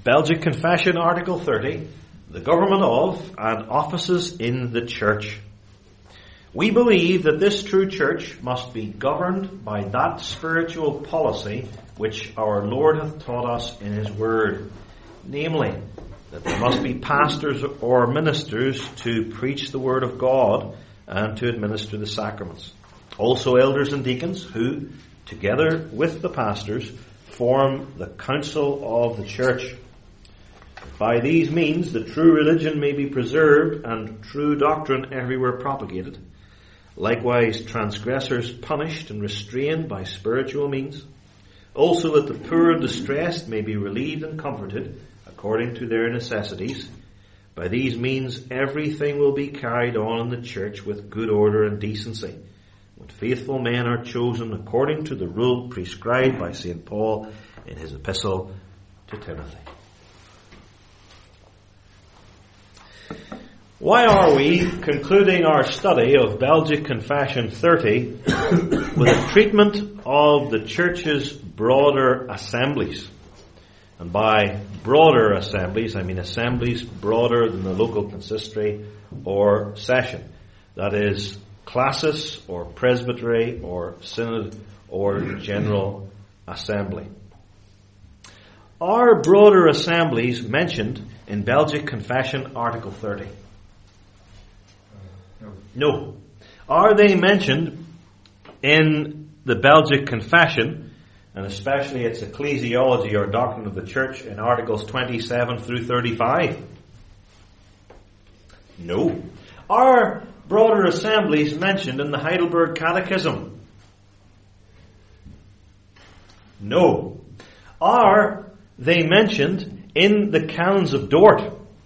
Belgic Confession, Article 30, the government of and offices in the Church. We believe that this true Church must be governed by that spiritual policy which our Lord hath taught us in His Word, namely, that there must be pastors or ministers to preach the Word of God and to administer the sacraments. Also elders and deacons who, together with the pastors, form the council of the Church. By these means the true religion may be preserved and true doctrine everywhere propagated. Likewise transgressors punished and restrained by spiritual means. Also that the poor and distressed may be relieved and comforted according to their necessities. By these means everything will be carried on in the Church with good order and decency, when faithful men are chosen according to the rule prescribed by St. Paul in his epistle to Timothy. Why are we concluding our study of Belgic Confession 30 with a treatment of the Church's broader assemblies? And by broader assemblies, I mean assemblies broader than the local consistory or session. That is, classis or presbytery or synod or general assembly. Are broader assemblies mentioned in Belgic Confession Article 30? No. Are they mentioned in the Belgic Confession, and especially its ecclesiology or doctrine of the Church, in Articles 27 through 35? No. Are broader assemblies mentioned in the Heidelberg Catechism? No. Are they mentioned in the Canons of Dort?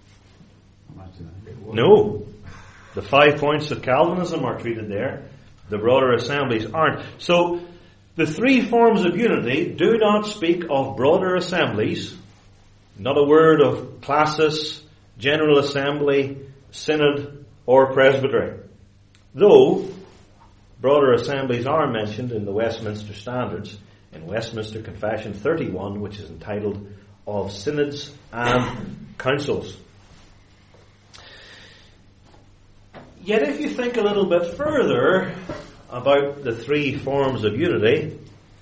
No. The 5 points of Calvinism are treated there. The broader assemblies aren't. So, the 3 forms of unity do not speak of broader assemblies. Not a word of classis, general assembly, synod, or presbytery. Though, broader assemblies are mentioned in the Westminster Standards, in Westminster Confession 31, which is entitled Of Synods and Councils. Yet if you think a little bit further about the 3 forms of unity,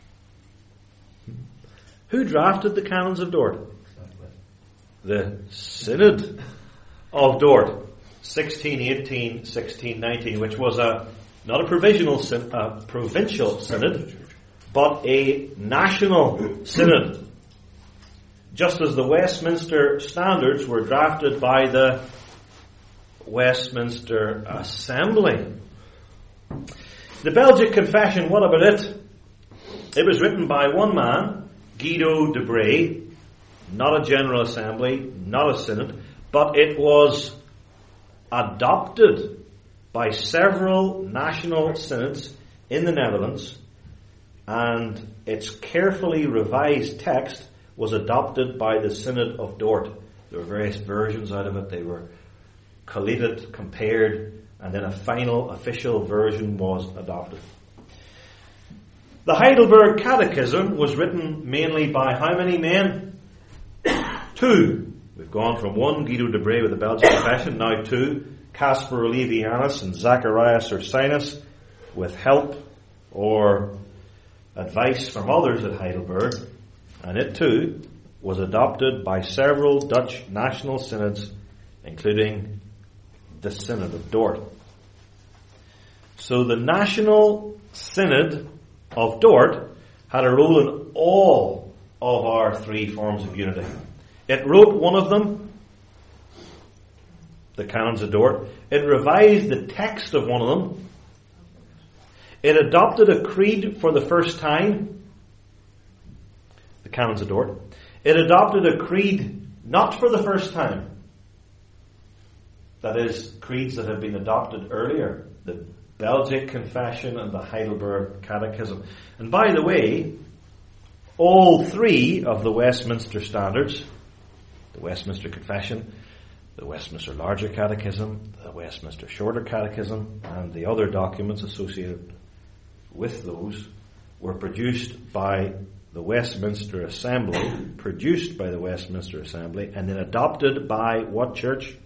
who drafted the Canons of Dort? The Synod of Dort, 1618, 1619, which was not a provincial synod, but a national synod. Just as the Westminster Standards were drafted by the Westminster Assembly. The Belgic Confession, what about it? It was written by one man, Guido de Bray, not a General Assembly, not a Synod, but it was adopted by several national synods in the Netherlands, and its carefully revised text was adopted by the Synod of Dort. There were various versions out of it. They were collated, compared, and then a final official version was adopted. The Heidelberg Catechism was written mainly by how many men? 2. We've gone from 1, Guido de Bray with the Belgic Confession, now 2, Caspar Olevianus and Zacharias Ursinus, with help or advice from others at Heidelberg, and it too was adopted by several Dutch national synods, including the Synod of Dort. So the National Synod of Dort had a role in all of our 3 forms of unity. It wrote one of them, the Canons of Dort. It revised the text of one of them. It adopted a creed for the first time, the Canons of Dort. It adopted a creed not for the first time. That is, creeds that had been adopted earlier, the Belgic Confession and the Heidelberg Catechism. And by the way, all 3 of the Westminster Standards, the Westminster Confession, the Westminster Larger Catechism, the Westminster Shorter Catechism, and the other documents associated with those, were produced by the Westminster Assembly, produced by the Westminster Assembly, and then adopted by what church?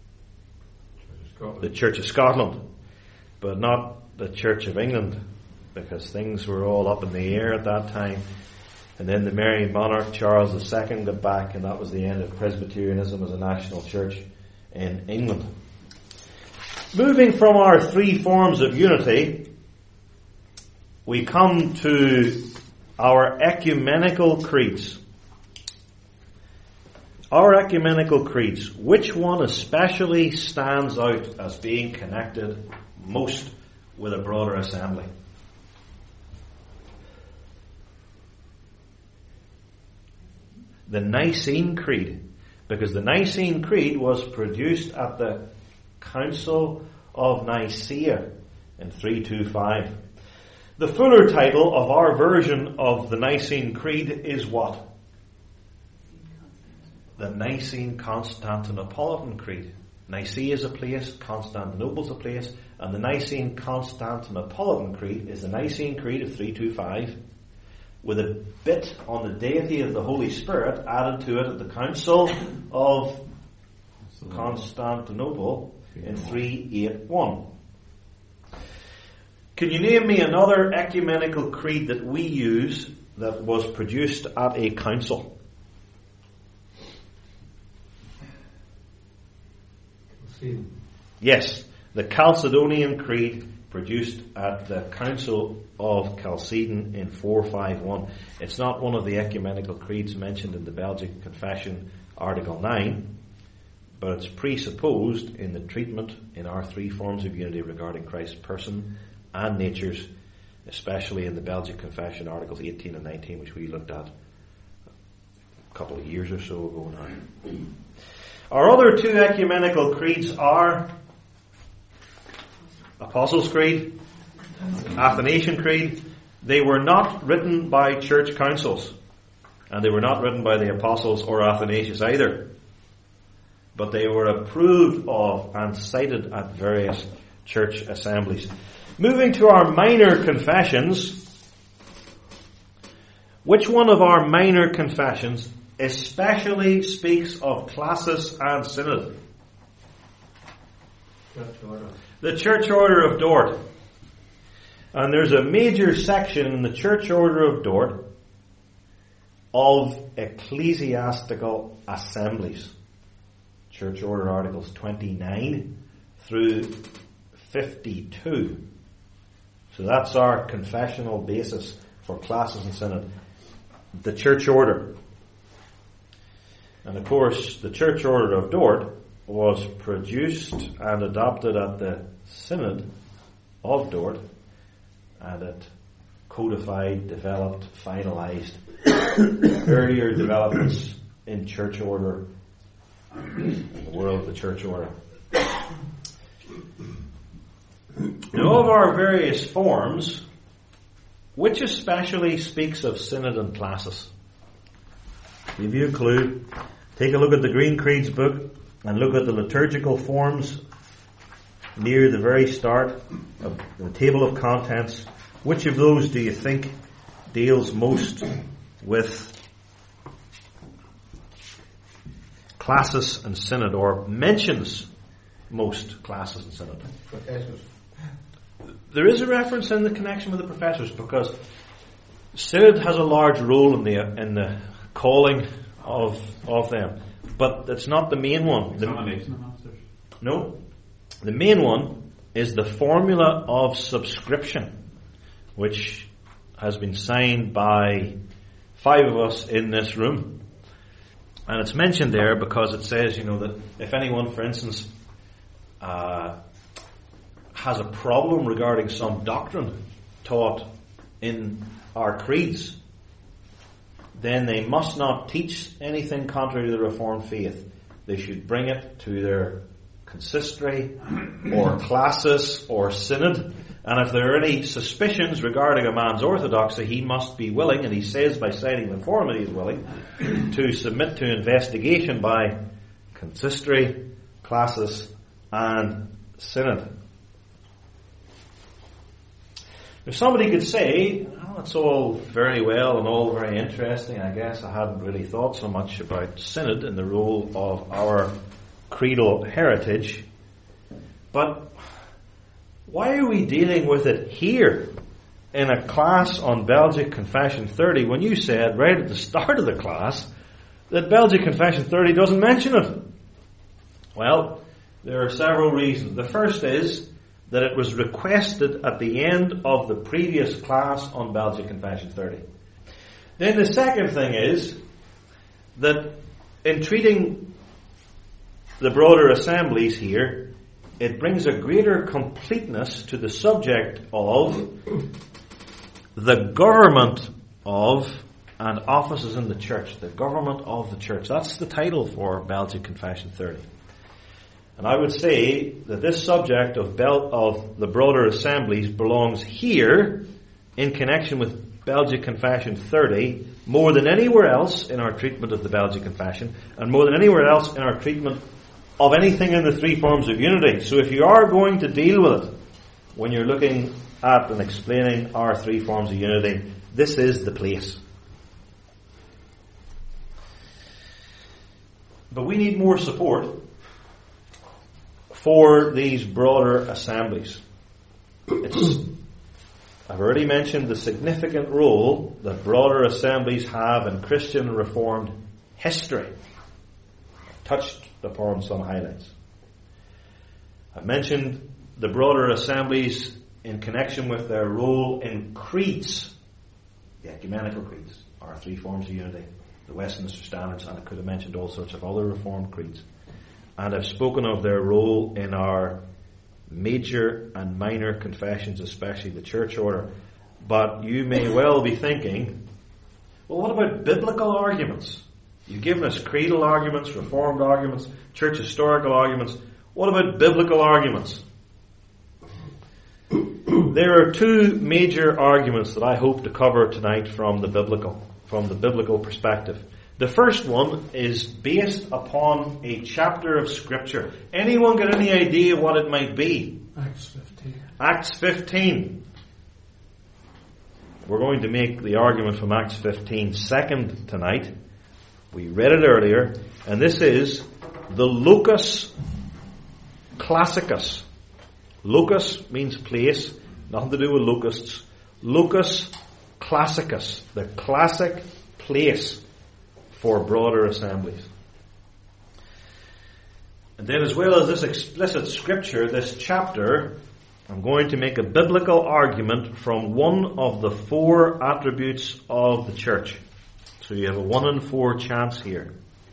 The Church of Scotland, but not the Church of England, because things were all up in the air at that time. And then the Marian monarch Charles II got back, and that was the end of Presbyterianism as a national church in England. Moving from our three forms of unity, we come to our ecumenical creeds. Our ecumenical creeds, which one especially stands out as being connected most with a broader assembly? The Nicene Creed, because the Nicene Creed was produced at the Council of Nicaea in 325. The fuller title of our version of the Nicene Creed is what? The Nicene Constantinopolitan Creed. Nicaea is a place, Constantinople is a place, and the Nicene Constantinopolitan Creed is the Nicene Creed of 325, with a bit on the deity of the Holy Spirit added to it at the Council of Constantinople in 381. Can you name me another ecumenical creed that we use that was produced at a council? Yes, the Chalcedonian Creed, produced at the Council of Chalcedon in 451. It's not one of the ecumenical creeds mentioned in the Belgic Confession, Article 9, but it's presupposed in the treatment in our three forms of unity regarding Christ's person and natures, especially in the Belgic Confession, Articles 18 and 19, which we looked at a couple of years or so ago now. Our other two ecumenical creeds are Apostles' Creed, Athanasian Creed. They were not written by church councils, and they were not written by the apostles or Athanasius either, but they were approved of and cited at various church assemblies. Moving to our minor confessions, which one of our minor confessions especially speaks of classis and synod? Church order. The Church Order of Dort. And there's a major section in the Church Order of Dort of ecclesiastical assemblies. Church Order Articles 29 through 52. So that's our confessional basis for classis and synod. The Church Order. And of course, the Church Order of Dort was produced and adopted at the Synod of Dort, and it codified, developed, finalized earlier developments in church order, in the world of the church order. Now, of our various forms, which especially speaks of synod and classis? Give you a clue. Take a look at the Green Creeds book and look at the liturgical forms near the very start of the table of contents. Which of those do you think deals most with classis and synod, or mentions most classis and synod? Professors. There is a reference in the connection with the professors, because synod has a large role in the calling of them, but it's not the main one. No, the main one is the formula of subscription, which has been signed by 5 of us in this room. And it's mentioned there because it says, that if anyone, for instance, has a problem regarding some doctrine taught in our creeds, then they must not teach anything contrary to the Reformed faith. They should bring it to their consistory or classis or synod. And if there are any suspicions regarding a man's orthodoxy, he must be willing, and he says by signing the form that he is willing, to submit to investigation by consistory, classis, and synod. If somebody could say, oh, it's all very well and all very interesting, I guess I hadn't really thought so much about synod and the role of our creedal heritage, but why are we dealing with it here in a class on Belgic Confession 30 when you said right at the start of the class that Belgic Confession 30 doesn't mention it? Well, there are several reasons. The first is that it was requested at the end of the previous class on Belgic Confession 30. Then the second thing is that in treating the broader assemblies here, it brings a greater completeness to the subject of the government of and offices in the church. The government of the church. That's the title for Belgic Confession 30. And I would say that this subject of the broader assemblies belongs here in connection with Belgic Confession 30 more than anywhere else in our treatment of the Belgic Confession and more than anywhere else in our treatment of anything in the three forms of unity. So if you are going to deal with it when you're looking at and explaining our three forms of unity, this is the place. But we need more support for these broader assemblies. I've already mentioned the significant role that broader assemblies have in Christian Reformed history. I've touched upon some highlights. I've mentioned the broader assemblies in connection with their role in creeds, the ecumenical creeds, our three forms of unity, the Westminster Standards, and I could have mentioned all sorts of other Reformed creeds. And I've spoken of their role in our major and minor confessions, especially the church order. But you may well be thinking, well, what about biblical arguments? You've given us creedal arguments, Reformed arguments, church historical arguments. What about biblical arguments? There are two major arguments that I hope to cover tonight from the biblical perspective. The first one is based upon a chapter of Scripture. Anyone got any idea what it might be? Acts 15. Acts 15. We're going to make the argument from Acts 15 second tonight. We read it earlier, and this is the locus classicus. Locus means place, nothing to do with locusts. Locus classicus, the classic place for broader assemblies. And then, as well as this explicit scripture, this chapter, I'm going to make a biblical argument from one of the four attributes of the church. So you have a 1 in 4 chance here.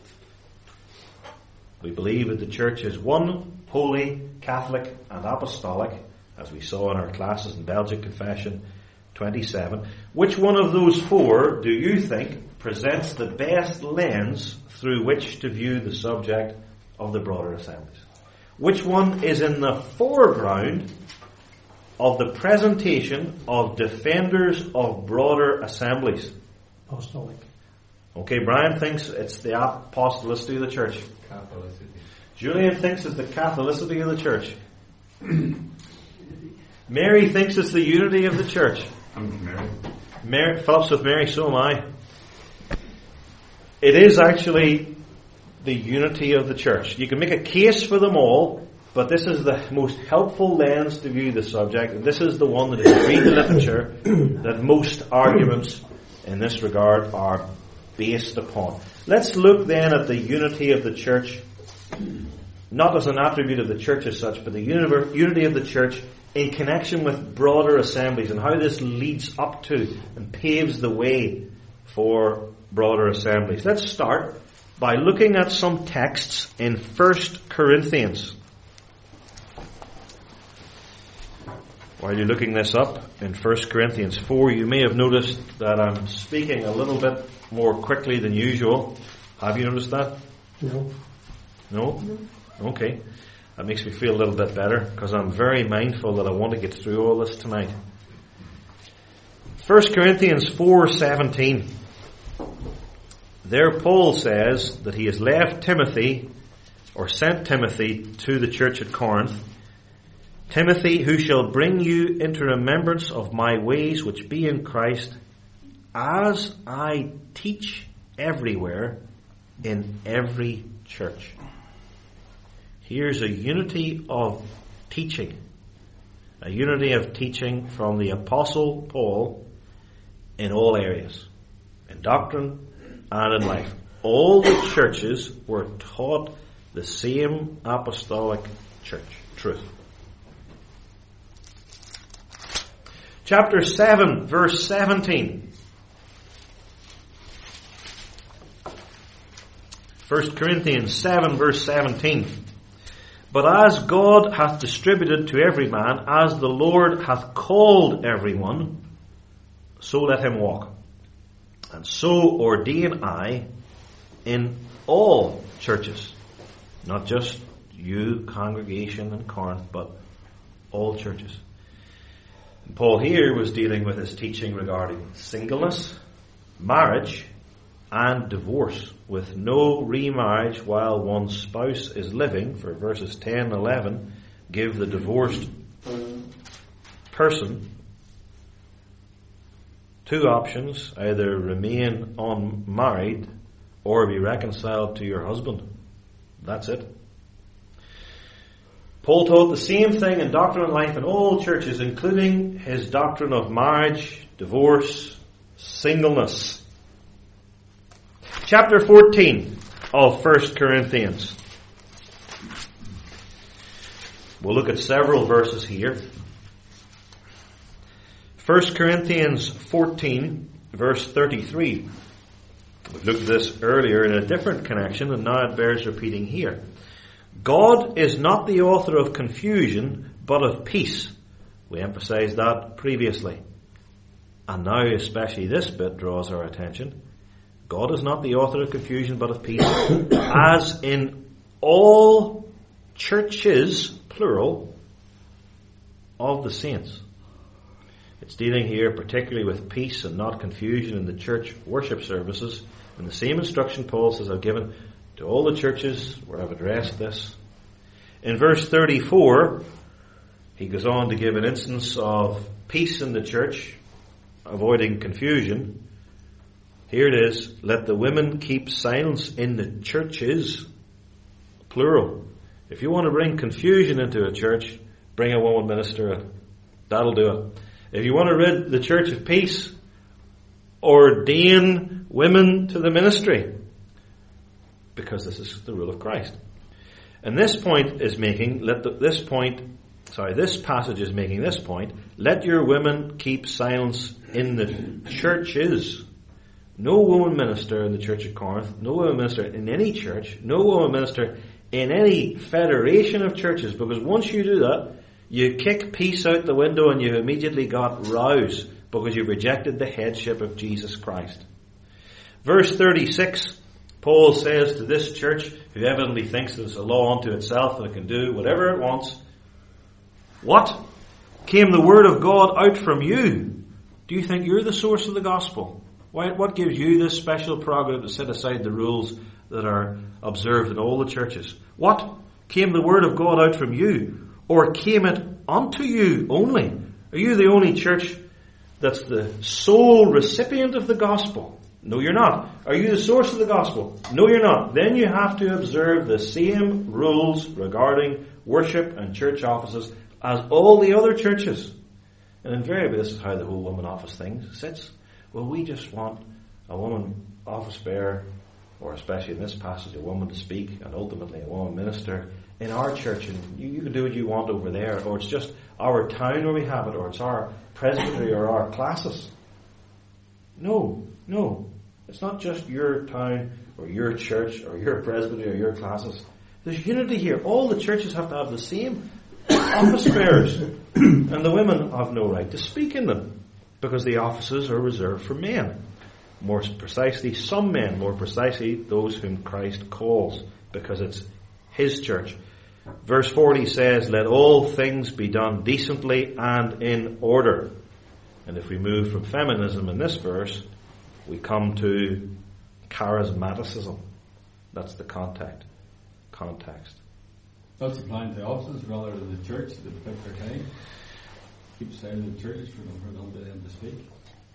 We believe that the church is one, holy, Catholic and apostolic, as we saw in our classes in Belgic Confession 27. Which one of those four do you think presents the best lens through which to view the subject of the broader assemblies? Which one is in the foreground of the presentation of defenders of broader assemblies? Apostolic. Okay, Brian thinks it's the apostolicity of the church. Catholicity. Julian thinks it's the Catholicity of the church. Mary thinks it's the unity of the church. I'm Mary. Philip's with Mary, so am I. It is actually the unity of the church. You can make a case for them all, but this is the most helpful lens to view the subject, and this is the one that, if you read the literature, that most arguments in this regard are based upon. Let's look then at the unity of the church, not as an attribute of the church as such, but the unity of the church in connection with broader assemblies and how this leads up to and paves the way for broader assemblies. Let's start by looking at some texts in 1 Corinthians. While you're looking this up, in 1 Corinthians 4, you may have noticed that I'm speaking a little bit more quickly than usual. Have you noticed that? No. No? Okay. That makes me feel a little bit better, because I'm very mindful that I want to get through all this tonight. 1 Corinthians 4:17. There Paul says that he has left Timothy, or sent Timothy to the church at Corinth, Timothy, who shall bring you into remembrance of my ways which be in Christ, as I teach everywhere in every church. Here's a unity of teaching. A unity of teaching from the Apostle Paul in all areas. In doctrine and in life. All the churches were taught the same apostolic church truth. Chapter 7, verse 17. 1 Corinthians 7, verse 17. But as God hath distributed to every man, as the Lord hath called everyone, so let him walk. And so ordain I in all churches. Not just you, congregation in Corinth, but all churches. And Paul here was dealing with his teaching regarding singleness, marriage, and divorce, with no remarriage while one's spouse is living. For verses 10 and 11 give the divorced person two options: either remain unmarried or be reconciled to your husband. That's it. Paul taught the same thing in doctrine and life in all churches, including his doctrine of marriage, divorce, singleness. Chapter 14 of 1 Corinthians. We'll look at several verses here. 1 Corinthians 14, verse 33. We've looked at this earlier in a different connection, and now it bears repeating here. God is not the author of confusion, but of peace. We emphasized that previously. And now especially this bit draws our attention. God is not the author of confusion, but of peace, as in all churches, plural, of the saints. It's dealing here particularly with peace and not confusion in the church worship services. And the same instruction Paul says I've given to all the churches where I've addressed this. In verse 34, he goes on to give an instance of peace in the church, avoiding confusion. Here it is, let the women keep silence in the churches, plural. If you want to bring confusion into a church, bring a woman minister. That'll do it. If you want to rid the church of peace, ordain women to the ministry. Because this is the rule of Christ. And this point is making, this passage is making this point, let your women keep silence in the churches. No woman minister in the church of Corinth, no woman minister in any church, no woman minister in any federation of churches, because once you do that, you kick peace out the window and you immediately got rows because you've rejected the headship of Jesus Christ. Verse 36, Paul says to this church, who evidently thinks that it's a law unto itself that it can do whatever it wants, what? Came the word of God out from you? Do you think you're the source of the gospel? What gives you this special prerogative to set aside the rules that are observed in all the churches? What? Came the word of God out from you? Or came it unto you only? Are you the only church that's the sole recipient of the gospel? No, you're not. Are you the source of the gospel? No, you're not. Then you have to observe the same rules regarding worship and church offices as all the other churches. And invariably, this is how the whole woman office thing sits. Well, we just want a woman office bearer, or especially in this passage, a woman to speak, and ultimately a woman minister in our church, and you can do what you want over there, or it's just our town where we have it, or it's our presbytery or our classes. No. It's not just your town or your church or your presbytery or your classes. There's unity here. All the churches have to have the same office bearers, and the women have no right to speak in them because the offices are reserved for men. More precisely, some men, more precisely those whom Christ calls, because it's his church. Verse 40 says, let all things be done decently and in order. And if we move from feminism in this verse, we come to charismaticism. That's the context. That's applying to offices rather than the church that pick their time. Keep saying the churches for them to speak.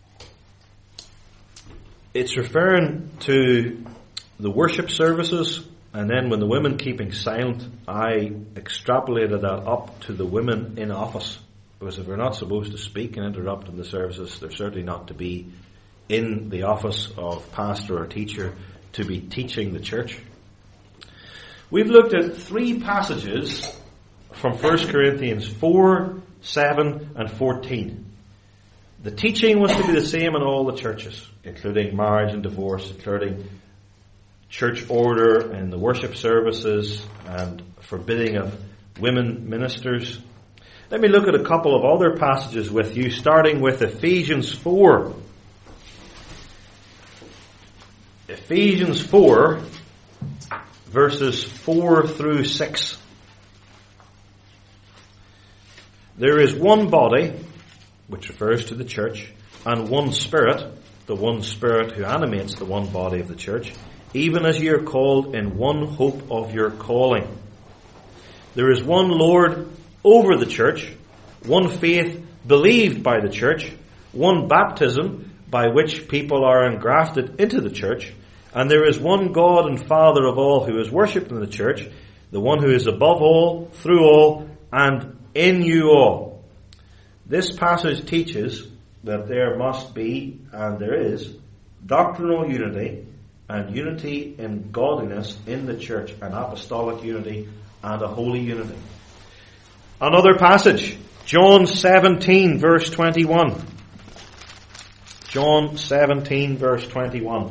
It's referring to the worship services, and then when the women keeping silent, I extrapolated that up to the women in office. Because if they're not supposed to speak and interrupt in the services, they're certainly not to be in the office of pastor or teacher to be teaching the church. We've looked at 3 passages from 1 Corinthians 4, 7 and 14. The teaching was to be the same in all the churches, including marriage and divorce, including church order and the worship services and forbidding of women ministers. Let me look at a couple of other passages with you, starting with Ephesians 4. Ephesians 4, verses 4 through 6. There is one body, which refers to the church, and one Spirit, the one Spirit who animates the one body of the church, even as ye are called in one hope of your calling. There is one Lord over the church, one faith believed by the church, one baptism by which people are engrafted into the church, and there is one God and Father of all who is worshipped in the church, the one who is above all, through all, and in you all. This passage teaches that there must be, and there is, doctrinal unity and unity in godliness in the church, an apostolic unity and a holy unity. Another passage, John 17 verse 21. John 17 verse 21.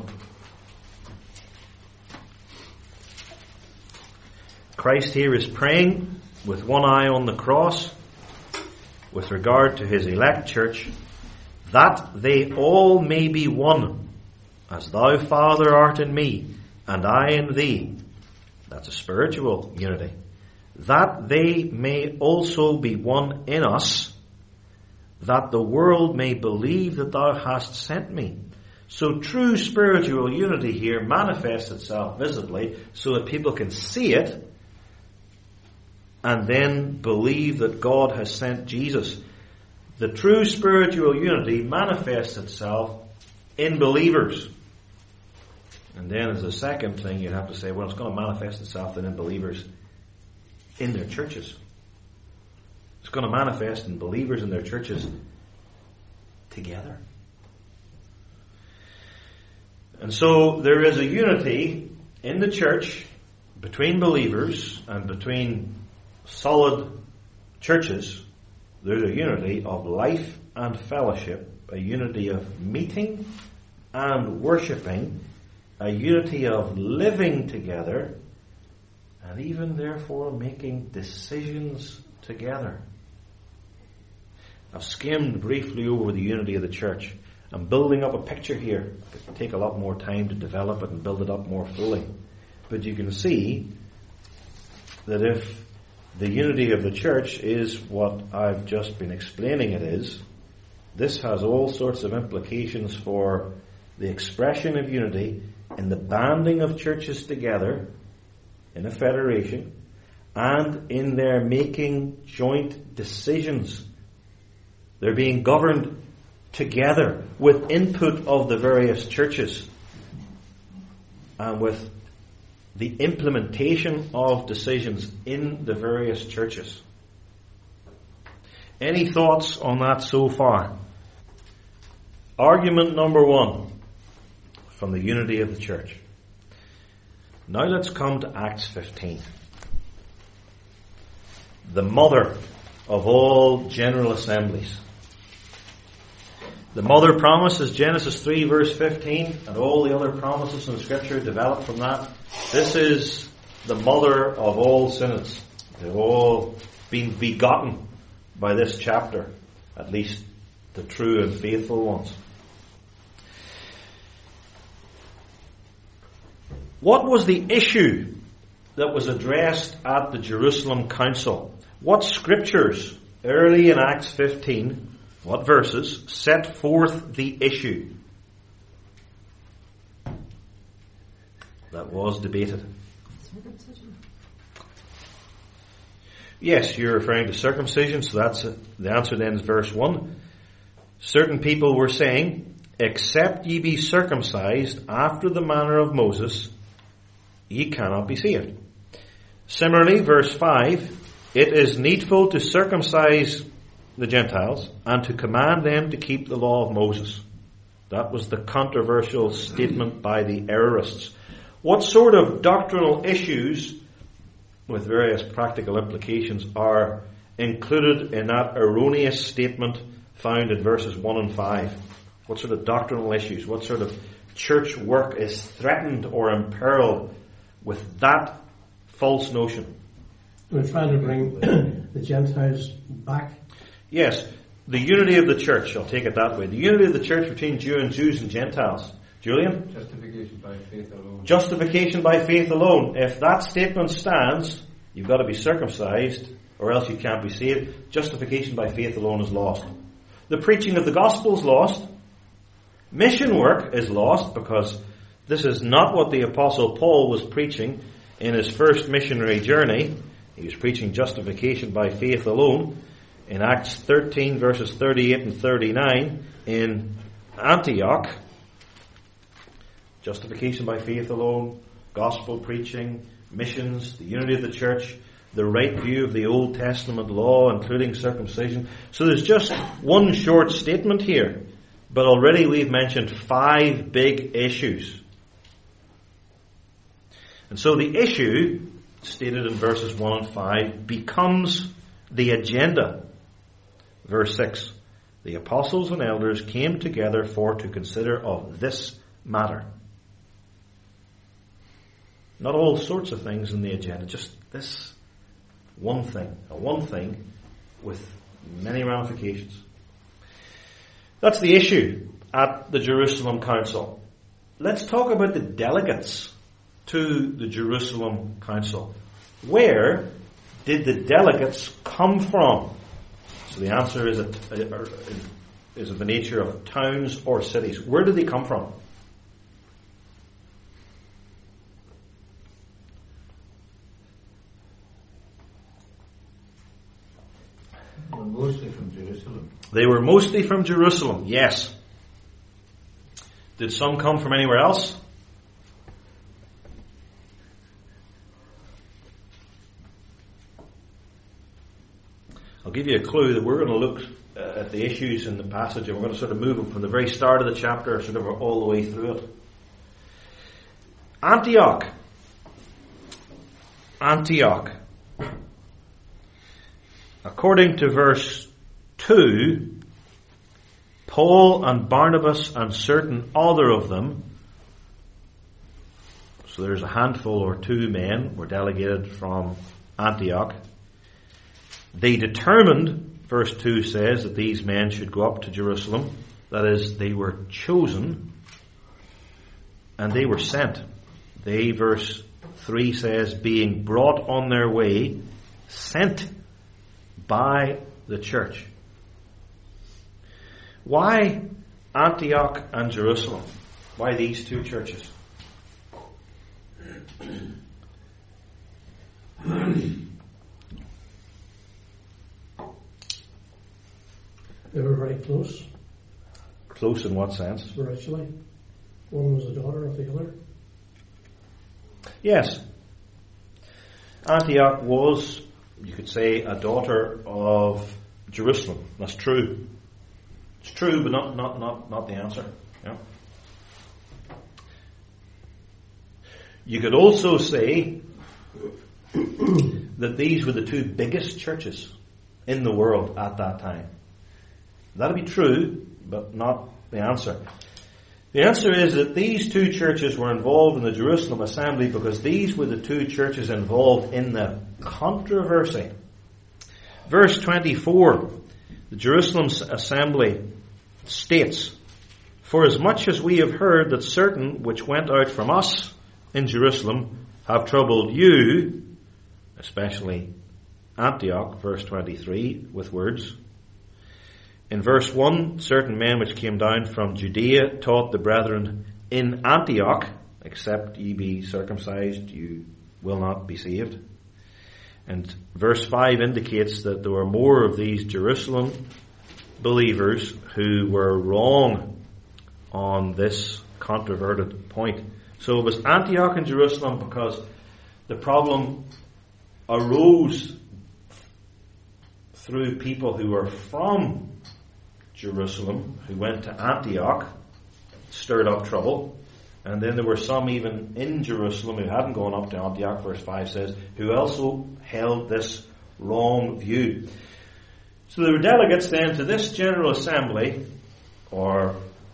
Christ here is praying with one eye on the cross with regard to his elect church, that they all may be one, as thou, Father, art in me, and I in thee. That's a spiritual unity. That they may also be one in us, that the world may believe that thou hast sent me. So true spiritual unity here manifests itself visibly so that people can see it and then believe that God has sent Jesus. The true spiritual unity manifests itself in believers. And then as a second thing, you'd have to say, well, it's going to manifest itself then in believers in their churches. It's going to manifest in believers in their churches together. And so there is a unity in the church between believers and between solid churches. There's a unity of life and fellowship, a unity of meeting and worshipping, a unity of living together, and even therefore making decisions together. I've skimmed briefly over the unity of the church. I'm building up a picture here. It will take a lot more time to develop it and build it up more fully. But you can see that if the unity of the church is what I've just been explaining it is, this has all sorts of implications for the expression of unity in the banding of churches together in a federation and in their making joint decisions. They're being governed together with input of the various churches and with the implementation of decisions in the various churches. Any thoughts on that so far? Argument number 1 from the unity of the church. Now let's come to Acts 15. The mother of all general assemblies. The mother promise is Genesis 3 verse 15, and all the other promises in Scripture develop from that. This is the mother of all synods. They've all been begotten by this chapter, at least the true and faithful ones. What was the issue that was addressed at the Jerusalem Council? What scriptures early in Acts 15, what verses set forth the issue that was debated? Yes, you're referring to circumcision, so that's the answer then is verse 1. Certain people were saying, except ye be circumcised after the manner of Moses, ye cannot be saved. Similarly, verse 5, it is needful to circumcise the Gentiles and to command them to keep the law of Moses. That was the controversial statement by the errorists. What sort of doctrinal issues with various practical implications are included in that erroneous statement found in verses 1 and 5? What sort of doctrinal issues, what sort of church work is threatened or imperiled with that false notion? We're trying to bring the Gentiles back. Yes, the unity of the church, I'll take it that way. The unity of the church between Jews and Gentiles. Julian? Justification by faith alone. Justification by faith alone. If that statement stands, you've got to be circumcised or else you can't be saved. Justification by faith alone is lost. The preaching of the gospel is lost. Mission work is lost because this is not what the Apostle Paul was preaching in his first missionary journey. He was preaching justification by faith alone. In Acts 13 verses 38 and 39 in Antioch, justification by faith alone, gospel preaching, missions, the unity of the church, the right view of the Old Testament law, including circumcision. So there's just one short statement here, but already we've mentioned 5 big issues. And so the issue, stated in verses 1 and 5, becomes the agenda. Verse 6, the apostles and elders came together for to consider of this matter. Not all sorts of things in the agenda, just this one thing. A one thing with many ramifications. That's the issue at the Jerusalem Council. Let's talk about the delegates to the Jerusalem Council. Where did the delegates come from? So the answer is of the nature of towns or cities. Where did they come from? Mostly from Jerusalem. They were mostly from Jerusalem, yes. Did some come from anywhere else? I'll give you a clue that we're going to look at the issues in the passage and we're going to sort of move them from the very start of the chapter sort of all the way through it. Antioch. According to verse 2, Paul and Barnabas and certain other of them, so there's a handful or 2 men were delegated from Antioch. They determined, verse 2 says, that these men should go up to Jerusalem. That is, they were chosen and they were sent. They, verse 3 says, being brought on their way, sent by the church. Why Antioch and Jerusalem? Why these 2 churches? They were very close. Close in what sense? Spiritually. One was a daughter of the other. Yes. Antioch was, you could say, a daughter of Jerusalem. That's true. It's true, but not the answer. Yeah. You could also say that these were the 2 biggest churches in the world at that time. That'd be true, but not the answer. The answer is that these 2 churches were involved in the Jerusalem assembly because these were the 2 churches involved in the controversy. Verse 24, the Jerusalem assembly states, for as much as we have heard that certain which went out from us in Jerusalem have troubled you, especially Antioch, verse 23, with words. In verse 1, certain men which came down from Judea taught the brethren in Antioch, except ye be circumcised, you will not be saved. And verse 5 indicates that there were more of these Jerusalem believers who were wrong on this controverted point. So it was Antioch and Jerusalem because the problem arose through people who were from Jerusalem who went to Antioch, stirred up trouble, and then there were some even in Jerusalem who hadn't gone up to Antioch, verse 5 says, who also held this wrong view. So there were delegates then to this General Assembly, or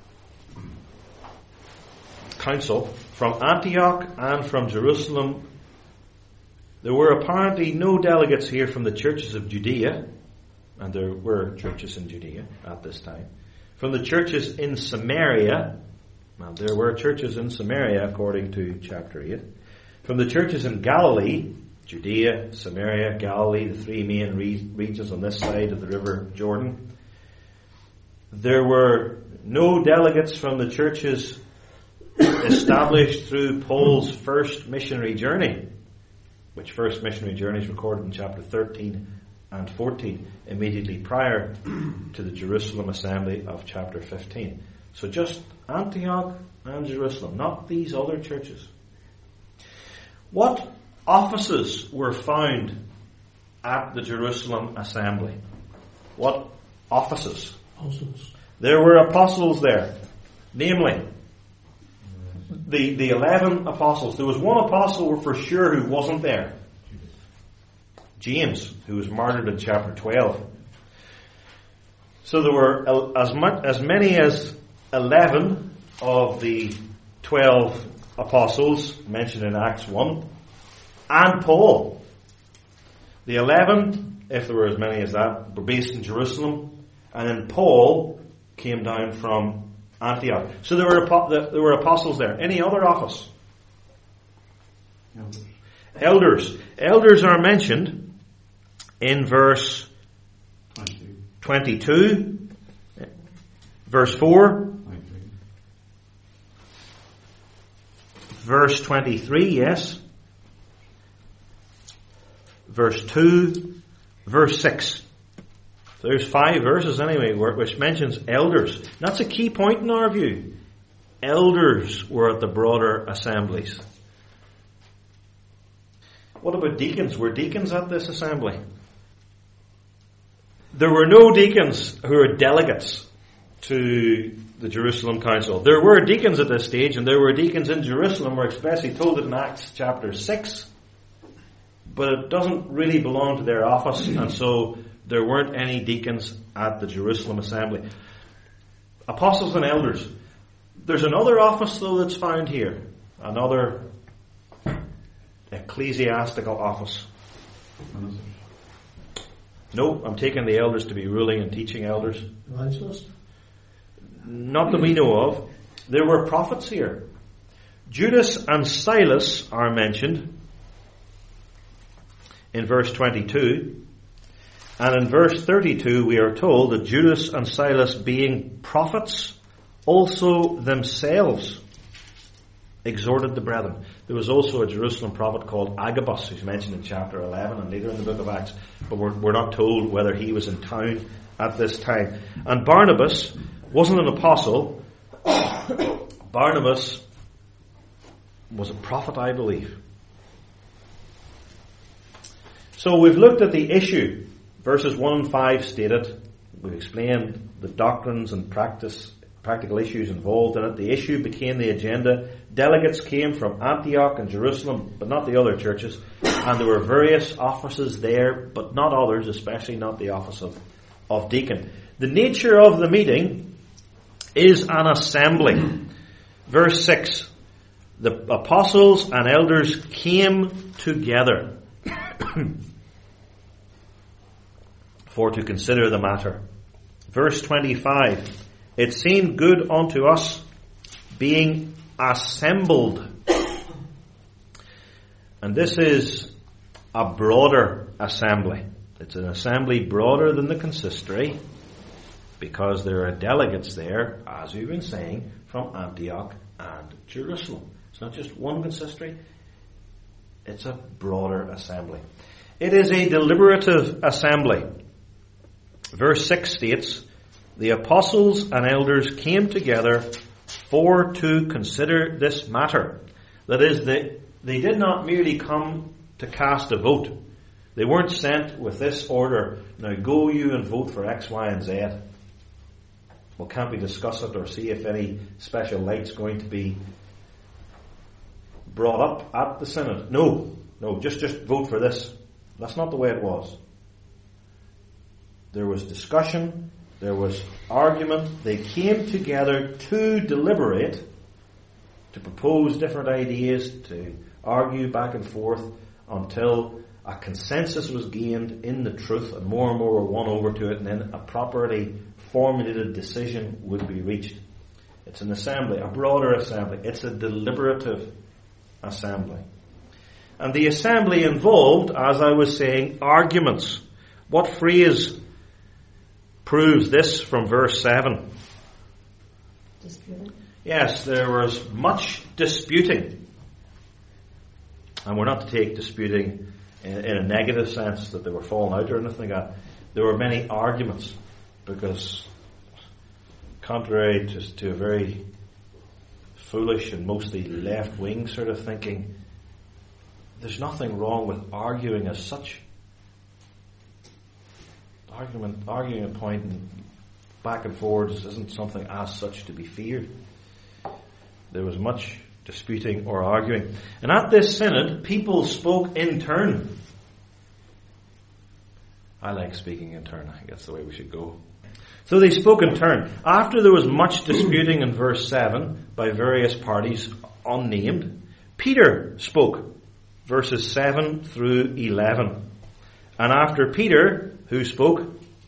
council, from Antioch and from Jerusalem. There were apparently no delegates here from the churches of Judea, and there were churches in Judea at this time. From the churches in Samaria, and there were churches in Samaria according to chapter 8. From the churches in Galilee, Judea, Samaria, Galilee, the three main regions on this side of the river Jordan. There were no delegates from the churches established through Paul's first missionary journey, which first missionary journey is recorded in chapter 13 and 14, immediately prior to the Jerusalem assembly of chapter 15. So just Antioch and Jerusalem, not these other churches. What offices were found at the Jerusalem assembly? What offices? Apostles. There were apostles there, namely the 11 apostles. There was one apostle for sure who wasn't there. James, who was martyred in chapter 12. So there were as many as 11 of the 12 apostles mentioned in Acts 1, and Paul. The 11, if there were as many as that, were based in Jerusalem, and then Paul came down from Antioch. So there were apostles there. Any other office? Elders. Elders are mentioned in verse 22, verse 4, verse 23, yes, verse 2, verse 6. So there's 5 verses anyway which mentions elders. That's a key point in our view. Elders were at the broader assemblies. What about deacons? Were deacons at this assembly? There were no deacons who were delegates to the Jerusalem Council. There were deacons at this stage, and there were deacons in Jerusalem. We're especially told it in Acts chapter 6. But it doesn't really belong to their office, and so there weren't any deacons at the Jerusalem assembly. Apostles and elders. There's another office, though, that's found here. Another ecclesiastical office. No, I'm taking the elders to be ruling and teaching elders. Evangelist? Not that we know of. There were prophets here. Judas and Silas are mentioned in verse 22. And in verse 32 we are told that Judas and Silas, being prophets, also themselves exhorted the brethren. There was also a Jerusalem prophet called Agabus, who's mentioned in chapter 11 and later in the book of Acts, but we're not told whether he was in town at this time. And Barnabas wasn't an apostle. Barnabas was a prophet, I believe. So we've looked at the issue. Verses 1 and 5 stated, we've explained the doctrines and practical issues involved in it. The issue became the agenda. Delegates came from Antioch and Jerusalem, but not the other churches. And there were various offices there, but not others, especially not the office of deacon. The nature of the meeting is an assembly. Verse 6, the apostles and elders came together for to consider the matter. Verse 25, it seemed good unto us, being assembled. And this is a broader assembly. It's an assembly broader than the consistory, because there are delegates there, as we've been saying, from Antioch and Jerusalem. It's not just one consistory, it's a broader assembly. It is a deliberative assembly. Verse 6 states, the apostles and elders came together for to consider this matter. That is, they did not merely come to cast a vote. They weren't sent with this order, now go you and vote for X, Y, and Z. Well, can't we discuss it or see if any special light's going to be brought up at the synod? No, just vote for this. That's not the way it was. There was discussion, there was argument. They came together to deliberate, to propose different ideas, to argue back and forth until a consensus was gained in the truth, and more were won over to it, and then a properly formulated decision would be reached. It's an assembly, a broader assembly. It's a deliberative assembly. And the assembly involved, as I was saying, arguments. What phrase proves this from verse 7? Disputing. Yes, there was much disputing. And we're not to take disputing in a negative sense, that they were falling out or anything like that. There were many arguments, because contrary to a very foolish and mostly left-wing sort of thinking, there's nothing wrong with arguing as such. Arguing a point and back and forwards isn't something as such to be feared. There was much disputing or arguing. And at this synod, people spoke in turn. I like speaking in turn. I think that's the way we should go. So they spoke in turn. After there was much disputing in verse 7 by various parties unnamed, Peter spoke, verses 7 through 11. And after Peter, who spoke?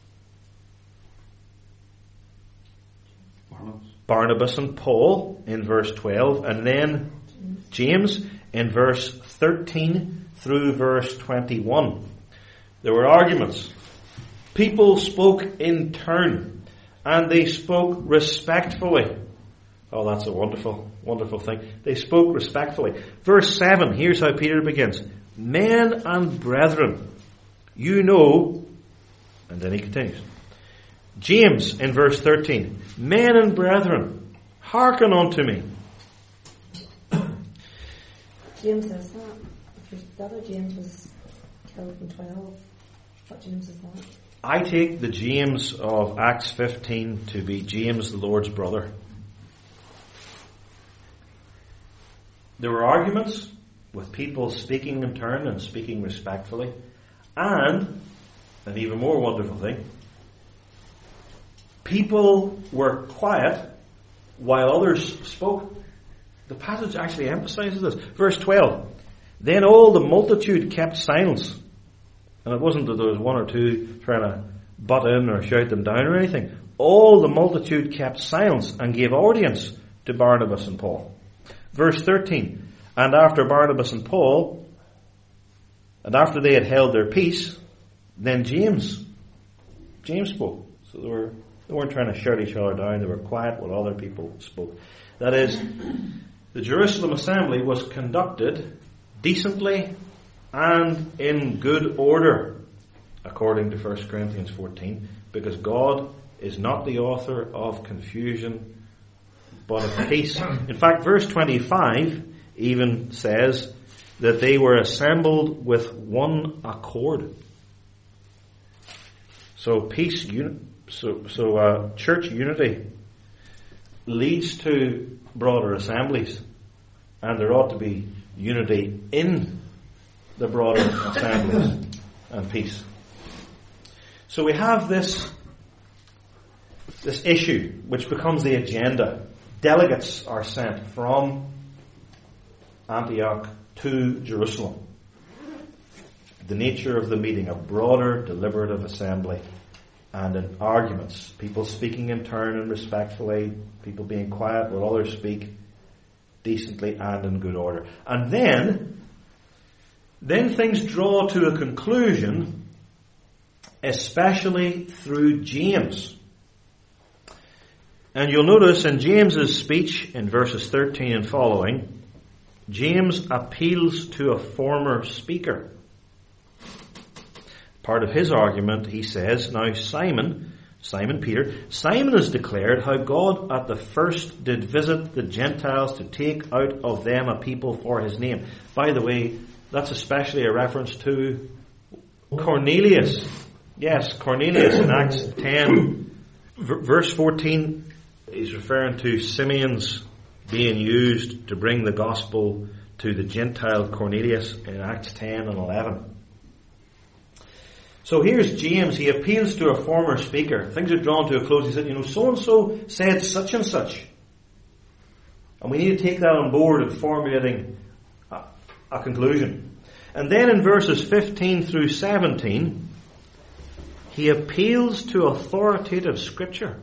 Barnabas and Paul in verse 12, and then James in verse 13 through verse 21. There were arguments. People spoke in turn, and they spoke respectfully. Oh, that's a wonderful, wonderful thing. They spoke respectfully. Verse 7, here's how Peter begins. Men and brethren, you know, and then he continues. James in verse 13, men and brethren, hearken unto me. James says that. If the other James was killed in 12, what James is that? I take the James of Acts 15 to be James the Lord's brother. There were arguments with people speaking in turn and speaking respectfully. And, an even more wonderful thing, people were quiet while others spoke. The passage actually emphasizes this. Verse 12. Then all the multitude kept silence. And it wasn't that there was one or two trying to butt in or shout them down or anything. All the multitude kept silence and gave audience to Barnabas and Paul. Verse 13. And after Barnabas and Paul, and after they had held their peace, then James spoke. So they weren't trying to shout each other down. They were quiet while other people spoke. That is, the Jerusalem assembly was conducted decently and in good order, according to 1 Corinthians 14, because God is not the author of confusion, but of peace. In fact, verse 25 even says that they were assembled with one accord. So peace, church unity leads to broader assemblies, and there ought to be unity in the broader assemblies and peace. So we have this issue which becomes the agenda. Delegates are sent from Antioch to Jerusalem. The nature of the meeting, a broader deliberative assembly, and in arguments, people speaking in turn and respectfully, people being quiet while others speak decently and in good order. And then things draw to a conclusion, especially through James. And you'll notice in James's speech in verses 13 and following, James appeals to a former speaker. part of his argument, he says, now Simon Peter has declared how God at the first did visit the Gentiles to take out of them a people for his name. By the way, that's especially a reference to Cornelius. Yes, Cornelius in Acts 10, verse 14, he's referring to Simeon's being used to bring the gospel to the Gentile Cornelius in Acts 10 and 11. So here's James. He appeals to a former speaker. Things are drawn to a close. He said, so-and-so said such and such. And we need to take that on board in formulating a conclusion. And then in verses 15 through 17, he appeals to authoritative scripture.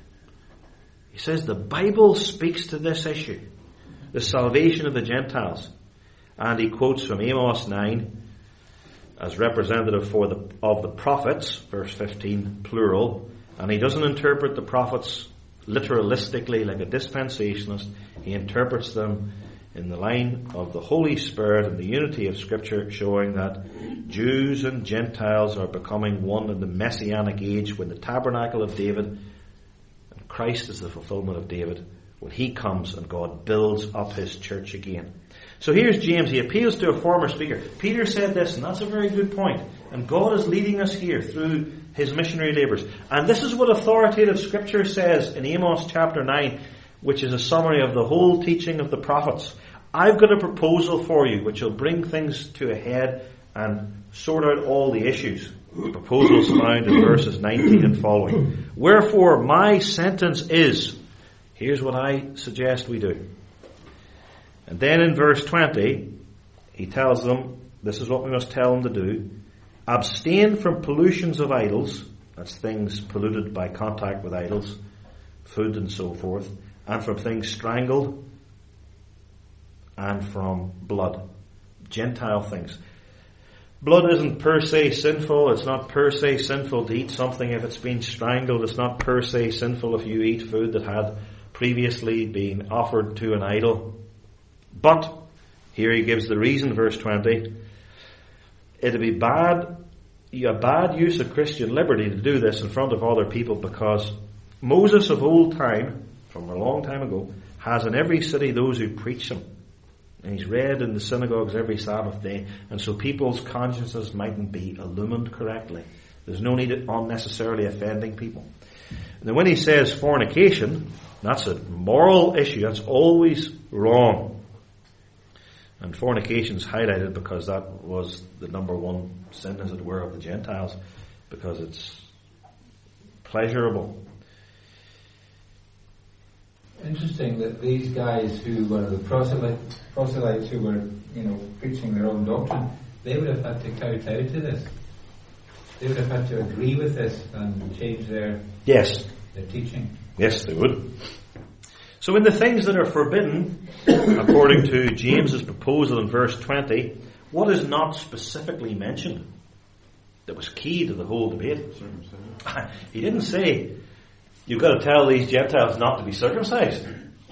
He says the Bible speaks to this issue, the salvation of the Gentiles. And he quotes from Amos 9 as representative of the prophets, verse 15, plural. And he doesn't interpret the prophets literalistically like a dispensationalist. He interprets them in the line of the Holy Spirit and the unity of Scripture, showing that Jews and Gentiles are becoming one in the Messianic age when the tabernacle of David and Christ is the fulfillment of David, when he comes and God builds up his church again. So here's James. He appeals to a former speaker. Peter said this, and that's a very good point. And God is leading us here through his missionary labours. And this is what authoritative Scripture says in Amos chapter 9, which is a summary of the whole teaching of the prophets. I've got a proposal for you which will bring things to a head and sort out all the issues. The proposal is found in verses 19 and following. Wherefore my sentence is, here's what I suggest we do. And then in verse 20, he tells them, this is what we must tell them to do. Abstain from pollutions of idols, that's things polluted by contact with idols, food and so forth, and from things strangled, and from blood, Gentile things. Blood isn't per se sinful. It's not per se sinful to eat something if it's been strangled. It's not per se sinful if you eat food that had previously been offered to an idol. But, here he gives the reason, verse 20, it'd be a bad use of Christian liberty to do this in front of other people, because Moses of old time, from a long time ago, has in every city those who preach him. And he's read in the synagogues every Sabbath day, and so people's consciences mightn't be illumined correctly. There's no need of unnecessarily offending people. And then when he says fornication, that's a moral issue. That's always wrong. And fornication is highlighted because that was the number one sin, as it were, of the Gentiles, because it's pleasurable. Interesting that these guys who were the proselytes who were, preaching their own doctrine, they would have had to kowtow to this. They would have had to agree with this and change their teaching. Yes, they would. So in the things that are forbidden, according to James's proposal in verse 20, what is not specifically mentioned that was key to the whole debate? He didn't say, you've got to tell these Gentiles not to be circumcised.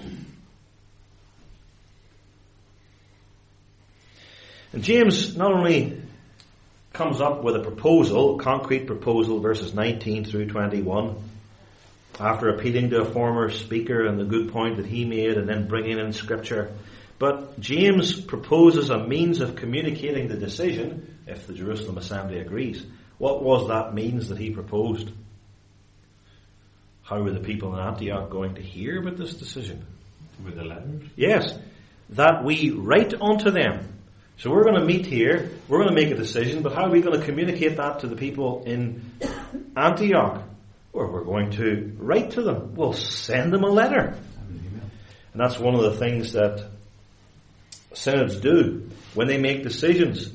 And James not only comes up with a proposal, a concrete proposal, verses 19 through 21, after appealing to a former speaker and the good point that he made and then bringing in Scripture, but James proposes a means of communicating the decision if the Jerusalem Assembly agrees. What was that means that he proposed? How were the people in Antioch going to hear about this decision? With the letters? Yes, that we write unto them. So we're going to meet here, we're going to make a decision, but how are we going to communicate that to the people in Antioch? Well, we're going to write to them. We'll send them a letter. And that's one of the things that synods do when they make decisions.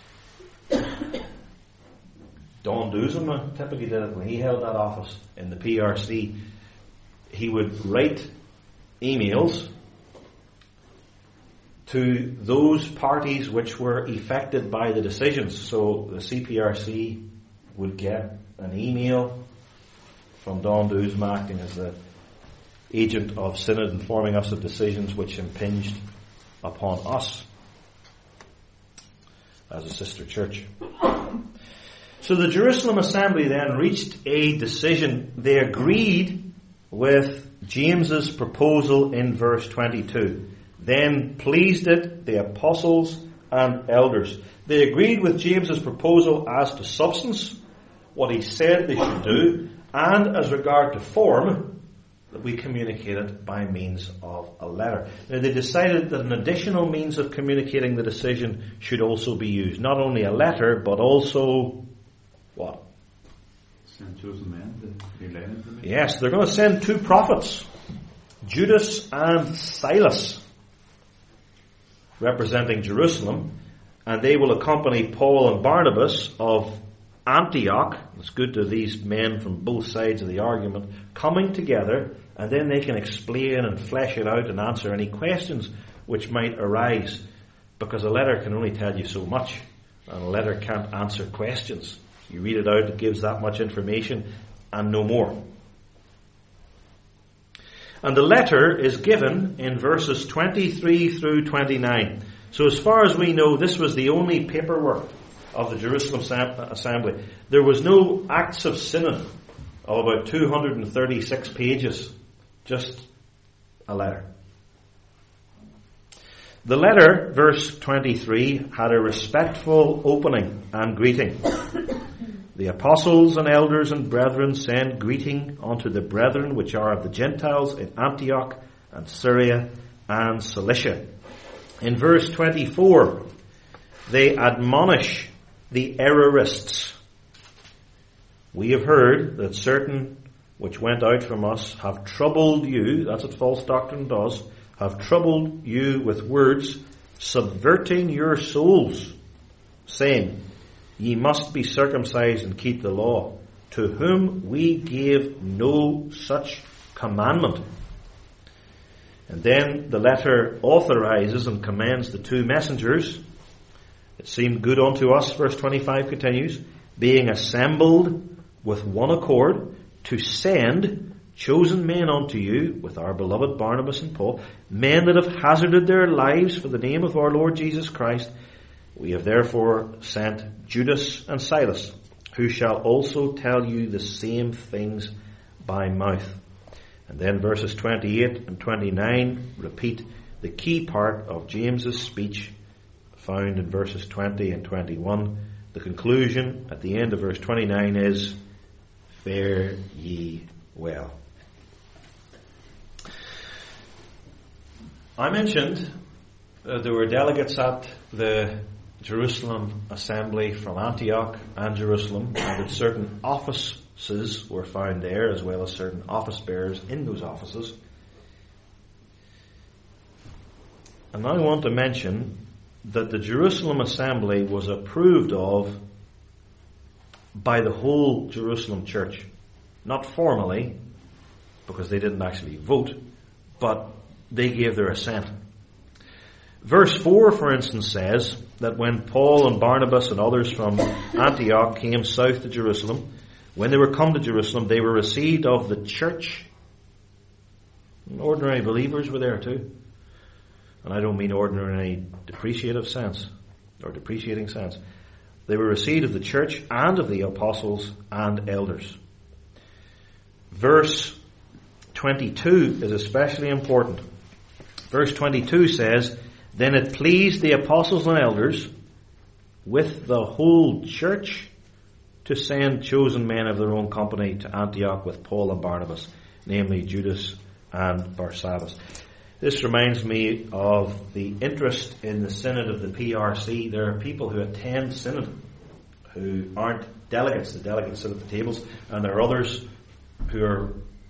Don Duzema typically did it when he held that office in the PRC. He would write emails to those parties which were affected by the decisions. So the CPRC would get an email from Don Duzema acting as the agent of synod, informing us of decisions which impinged upon us as a sister church. So the Jerusalem assembly then reached a decision. They agreed with James's proposal in verse 22. Then pleased it the apostles and elders. They agreed with James's proposal as to substance, what he said they should do, and as regard to form, that we communicate it by means of a letter. Now they decided that an additional means of communicating the decision should also be used. Not only a letter, but also what? Send chosen men to relay information. Yes, they're going to send 2 prophets, Judas and Silas, representing Jerusalem, and they will accompany Paul and Barnabas of Antioch. It's good to these men from both sides of the argument coming together, and then they can explain and flesh it out and answer any questions which might arise, because a letter can only tell you so much, and a letter can't answer questions. You read it out, it gives that much information and no more. And the letter is given in verses 23 through 29. So as far as we know, this was the only paperwork of the Jerusalem assembly. There was no Acts of Synod of about 236 pages. Just a letter. The letter, verse 23, had a respectful opening and greeting. The apostles and elders and brethren send greeting unto the brethren which are of the Gentiles in Antioch and Syria and Cilicia. In verse 24, they admonish the errorists. We have heard that certain which went out from us have troubled you, that's what false doctrine does, have troubled you with words, subverting your souls, saying, ye must be circumcised and keep the law, to whom we gave no such commandment. And then the letter authorizes and commends the 2 messengers. It seemed good unto us, verse 25 continues, being assembled with one accord, to send chosen men unto you with our beloved Barnabas and Paul, men that have hazarded their lives for the name of our Lord Jesus Christ. We have therefore sent Judas and Silas, who shall also tell you the same things by mouth. And then verses 28 and 29 repeat the key part of James's speech found in verses 20 and 21. The conclusion at the end of verse 29 is, fare ye well. I mentioned there were delegates at the Jerusalem assembly from Antioch and Jerusalem, and that certain offices were found there, as well as certain office bearers in those offices. And I want to mention that the Jerusalem assembly was approved of by the whole Jerusalem church. Not formally, because they didn't actually vote, but they gave their assent. Verse 4, for instance, says that when Paul and Barnabas and others from Antioch came south to Jerusalem, when they were come to Jerusalem, they were received of the church. And ordinary believers were there too. And I don't mean ordinary in any depreciative sense, or depreciating sense. They were received of the church and of the apostles and elders. Verse 22 is especially important. Verse 22 says, then it pleased the apostles and elders with the whole church to send chosen men of their own company to Antioch with Paul and Barnabas, namely Judas and Barsabbas. This reminds me of the interest in the synod of the PRC. There are people who attend synod who aren't delegates. The delegates sit at the tables, and there are others who are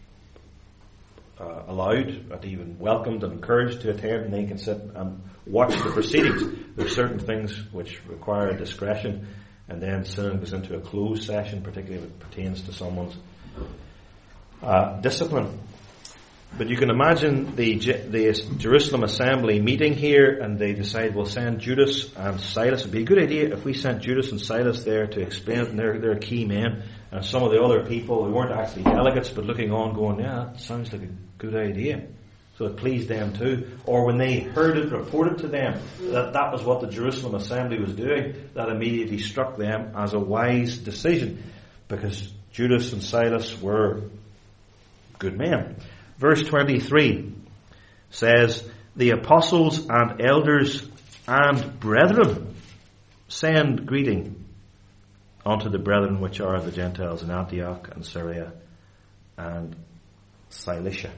allowed and even welcomed and encouraged to attend, and they can sit and watch the proceedings. There are certain things which require discretion, and then synod goes into a closed session, particularly if it pertains to someone's discipline. But you can imagine the Jerusalem assembly meeting here, and they decide we'll send Judas and Silas. It'd be a good idea if we sent Judas and Silas there to explain it, and they're key men. And some of the other people who weren't actually delegates but looking on going, yeah, that sounds like a good idea. So it pleased them too. Or when they heard it reported to them that was what the Jerusalem assembly was doing, that immediately struck them as a wise decision, because Judas and Silas were good men. Verse 23 says, the apostles and elders and brethren send greeting unto the brethren which are the Gentiles in Antioch and Syria and Cilicia.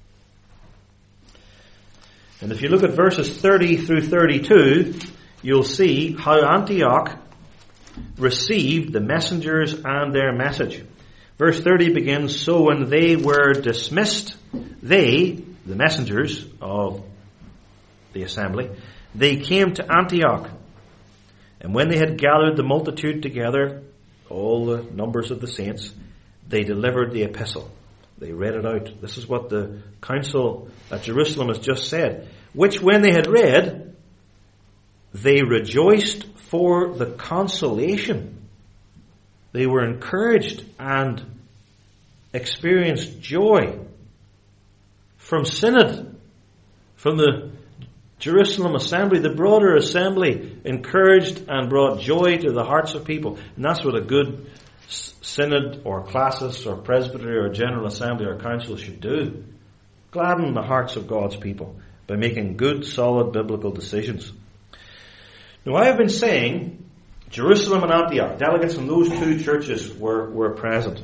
And if you look at verses 30 through 32, you'll see how Antioch received the messengers and their message. Verse 30 begins, so when they were dismissed, they, the messengers of the assembly, they came to Antioch. And when they had gathered the multitude together, all the numbers of the saints, they delivered the epistle. They read it out. This is what the council at Jerusalem has just said. Which when they had read, they rejoiced for the consolation. They were encouraged and experienced joy from Synod, from the Jerusalem assembly. The broader assembly encouraged and brought joy to the hearts of people. And that's what a good synod or classis or presbytery or general assembly or council should do. Gladden the hearts of God's people by making good, solid biblical decisions. Now, I have been saying Jerusalem and Antioch, delegates from those two churches were present.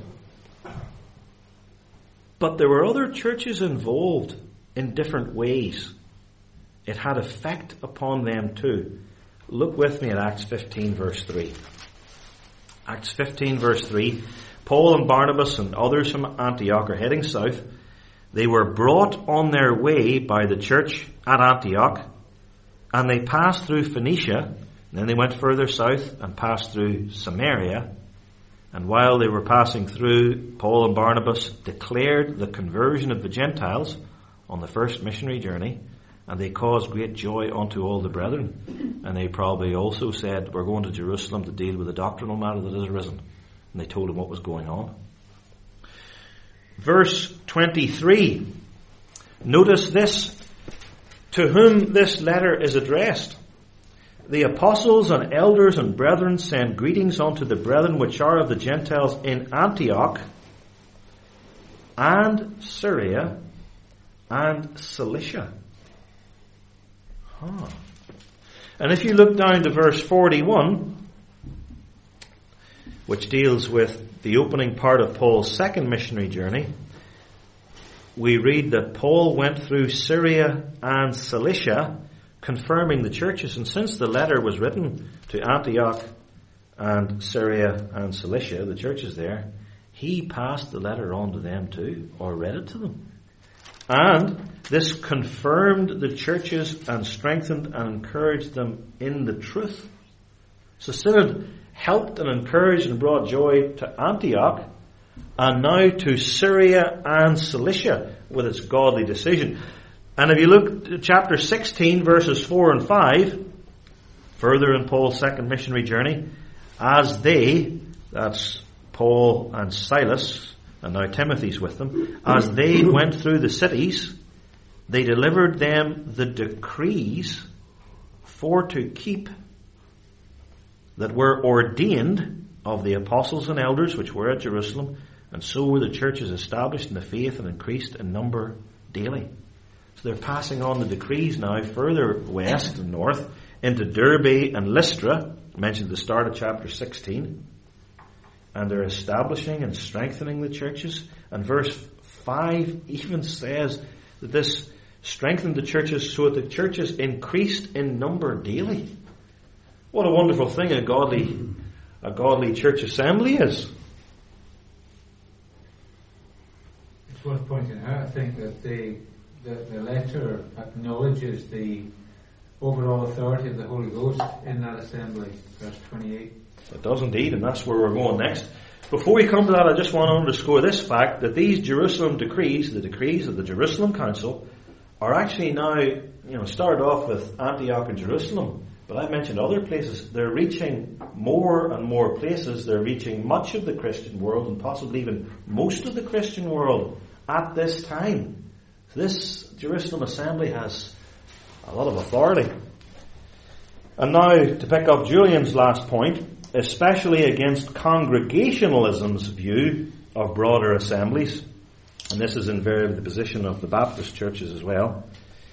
But there were other churches involved in different ways. It had effect upon them too. Look with me at Acts 15 verse 3. Acts 15 verse 3. Paul and Barnabas and others from Antioch are heading south. They were brought on their way by the church at Antioch, and they passed through Phoenicia, and then they went further south and passed through Samaria. And while they were passing through, Paul and Barnabas declared the conversion of the Gentiles on the first missionary journey, and they caused great joy unto all the brethren. And they probably also said, we're going to Jerusalem to deal with the doctrinal matter that has arisen. And they told him what was going on. Verse 23. Notice this. To whom this letter is addressed. The apostles and elders and brethren send greetings unto the brethren which are of the Gentiles in Antioch and Syria and Cilicia. And if you look down to verse 41, which deals with the opening part of Paul's second missionary journey, we read that Paul went through Syria and Cilicia, confirming the churches. And since the letter was written to Antioch and Syria and Cilicia, the churches there, he passed the letter on to them too, or read it to them. And this confirmed the churches and strengthened and encouraged them in the truth. So Synod helped and encouraged and brought joy to Antioch, and now to Syria and Cilicia with its godly decision. And if you look at chapter 16 verses 4 and 5, further in Paul's second missionary journey, as they, that's Paul and Silas, and now Timothy's with them, as they went through the cities, they delivered them the decrees for to keep that were ordained of the apostles and elders which were at Jerusalem, and so were the churches established in the faith and increased in number daily. So they're passing on the decrees now further west and north into Derbe and Lystra, mentioned at the start of chapter 16. And they're establishing and strengthening the churches. And verse 5 even says that this strengthened the churches so that the churches increased in number daily. What a wonderful thing a godly church assembly is. It's worth pointing out, I think, that the letter acknowledges the overall authority of the Holy Ghost in that assembly, verse 28. It does indeed, and that's where we're going next. Before we come to that, I just want to underscore this fact that these Jerusalem decrees, the decrees of the Jerusalem Council, are actually now, started off with Antioch and Jerusalem, but I've mentioned other places. They're reaching more and more places. They're reaching much of the Christian world, and possibly even most of the Christian world at this time. This Jerusalem assembly has a lot of authority. And now, to pick up Julian's last point, especially against Congregationalism's view of broader assemblies, and this is invariably the position of the Baptist churches as well.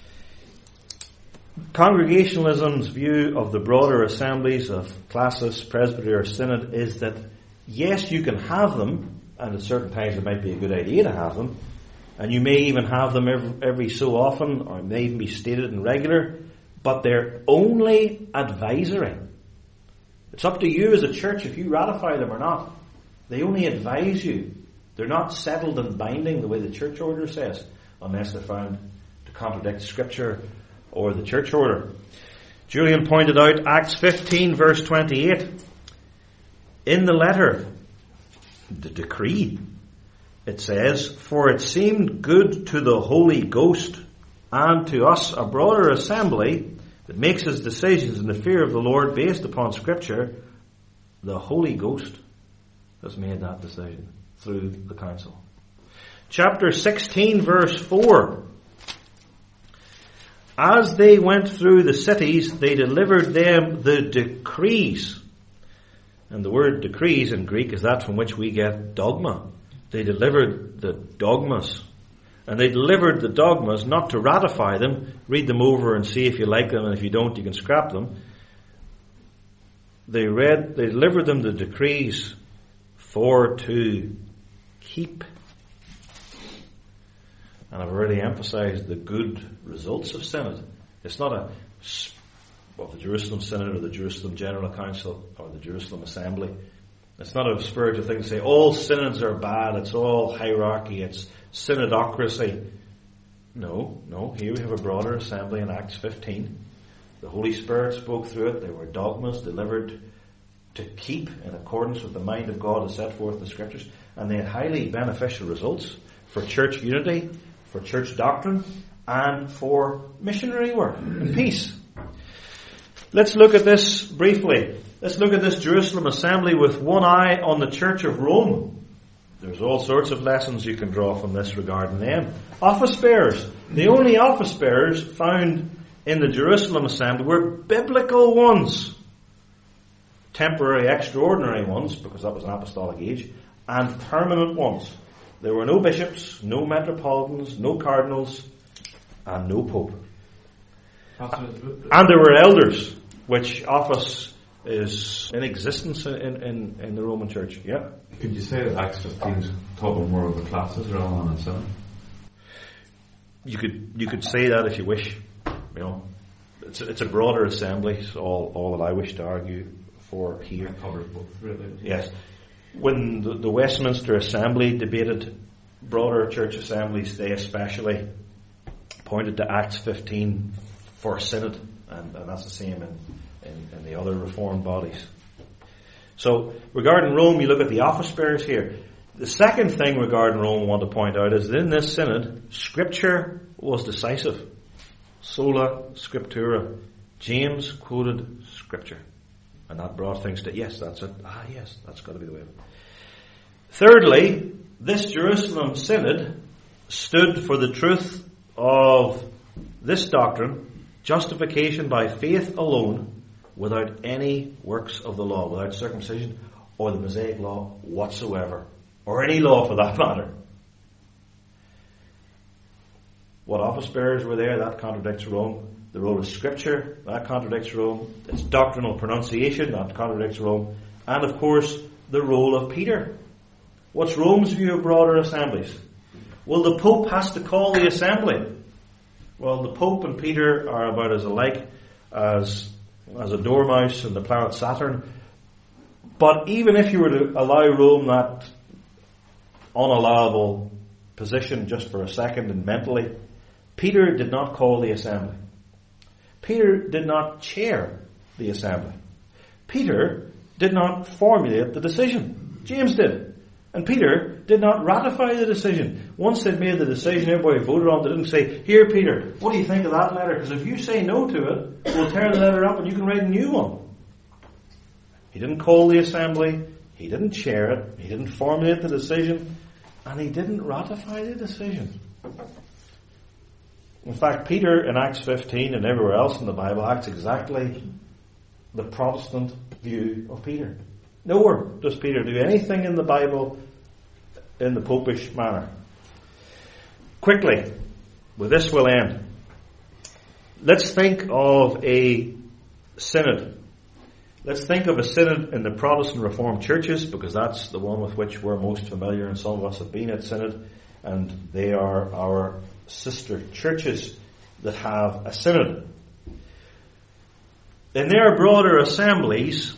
Congregationalism's view of the broader assemblies of classis, presbytery or synod is that yes, you can have them, and at certain times it might be a good idea to have them, and you may even have them every so often, or it may even be stated and regular, but they're only advisory. It's up to you as a church if you ratify them or not. They only advise you. They're not settled and binding the way the church order says, unless they're found to contradict Scripture or the church order. Julian pointed out Acts 15 verse 28. In the letter, the decree, it says, "For it seemed good to the Holy Ghost and to us, a broader assembly that makes its decisions in the fear of the Lord based upon Scripture." The Holy Ghost has made that decision through the council. Chapter 16 verse 4. As they went through the cities, they delivered them the decrees. And the word decrees in Greek is that from which we get dogma. They delivered the dogmas. And they delivered the dogmas not to ratify them, read them over and see if you like them, and if you don't, you can scrap them. They delivered them the decrees for to keep. And I've already emphasized the good results of synod. It's not the Jerusalem Synod or the Jerusalem General Council or the Jerusalem Assembly. It's not a spiritual thing to say all synods are bad, it's all hierarchy, it's synodocracy. No. Here we have a broader assembly in Acts 15. The Holy Spirit spoke through it. They were dogmas delivered to keep in accordance with the mind of God as set forth in the Scriptures. And they had highly beneficial results for church unity, for church doctrine, and for missionary work and peace. Let's look at this briefly. Let's look at this Jerusalem assembly with one eye on the Church of Rome. There's all sorts of lessons you can draw from this regarding them. Office bearers. The only office bearers found in the Jerusalem assembly were biblical ones. Temporary, extraordinary ones, because that was an apostolic age, and permanent ones. There were no bishops, no metropolitans, no cardinals, and no pope. And there were elders, which office is in existence in the Roman Church. Yeah. Could you say that Acts 15 is talking more of the classes rather than a synod? You could say that if you wish. You know, it's a broader assembly. It's all that I wish to argue for here. It covers both, really. Yes. When the Westminster Assembly debated broader church assemblies, they especially pointed to Acts 15 for synod, and that's the same in the other reformed bodies. So, regarding Rome, you look at the office bearers here. The second thing regarding Rome I want to point out is that in this synod, Scripture was decisive. Sola Scriptura. James quoted Scripture. And that brought things to, yes, that's it. Yes, that's got to be the way of it. Thirdly, this Jerusalem synod stood for the truth of this doctrine, justification by faith alone, without any works of the law, without circumcision or the Mosaic law whatsoever, or any law for that matter. What office bearers were there? That contradicts Rome. The role of Scripture, that contradicts Rome. Its doctrinal pronunciation, that contradicts Rome. And of course, the role of Peter. What's Rome's view of broader assemblies? Well, the Pope has to call the assembly. Well, the Pope and Peter are about as alike as a dormouse and the planet Saturn. But even if you were to allow Rome that unallowable position just for a second and mentally, Peter did not call the assembly. Peter did not chair the assembly. Peter did not formulate the decision. James did. And Peter did not ratify the decision. Once they'd made the decision, everybody voted on it. They didn't say, "Here, Peter, what do you think of that letter? Because if you say no to it, we'll tear the letter up and you can write a new one." He didn't call the assembly. He didn't chair it. He didn't formulate the decision. And he didn't ratify the decision. In fact, Peter in Acts 15 and everywhere else in the Bible acts exactly the Protestant view of Peter. Nowhere does Peter do anything in the Bible in the popish manner. Quickly, with this we'll end. Let's think of a synod. Let's think of a synod in the Protestant Reformed churches, because that's the one with which we're most familiar, and some of us have been at synod, and they are our sister churches that have a synod. In their broader assemblies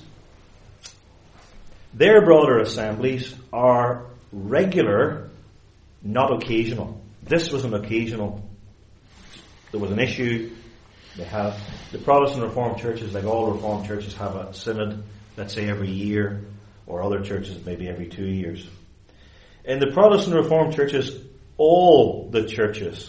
are regular, not occasional. This was an occasional. There was an issue. They have the Protestant Reformed churches, like all Reformed churches, have a synod, let's say every year, or other churches maybe every 2 years. In the Protestant Reformed churches, all the churches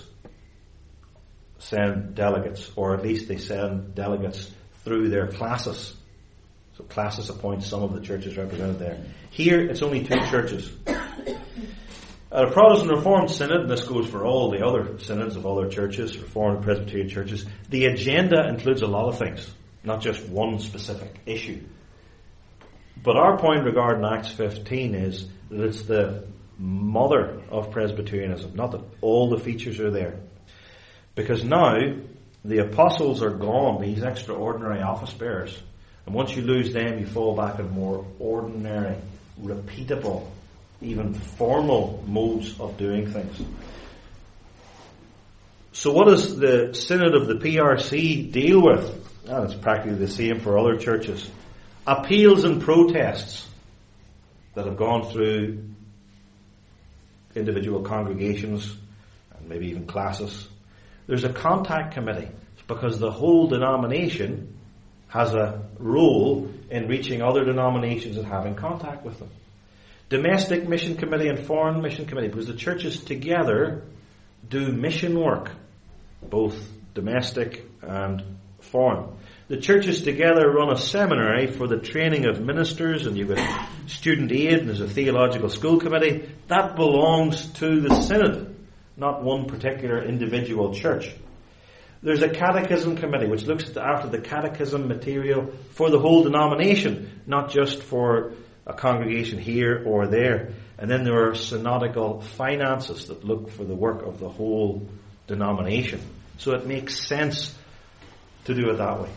send delegates, or at least they send delegates through their classis. So classis appoints some of the churches represented there. Here, it's only 2 churches. At a Protestant Reformed synod, and this goes for all the other synods of other churches, Reformed and Presbyterian churches, the agenda includes a lot of things, not just one specific issue. But our point regarding Acts 15 is that it's the mother of Presbyterianism, not that all the features are there. Because now, the apostles are gone, these extraordinary office bearers. And once you lose them, you fall back on more ordinary, repeatable, even formal modes of doing things. So what does the Synod of the PRC deal with? Well, it's practically the same for other churches. Appeals and protests that have gone through individual congregations and maybe even classes. There's a contact committee, because the whole denomination has a role in reaching other denominations and having contact with them. Domestic mission committee and foreign mission committee, because the churches together do mission work, both domestic and foreign. The churches together run a seminary for the training of ministers, and you've got student aid, and there's a theological school committee. That belongs to the synod, not one particular individual church. There's a catechism committee which looks after the catechism material for the whole denomination, not just for a congregation here or there. And then there are synodical finances that look for the work of the whole denomination. So it makes sense to do it that way.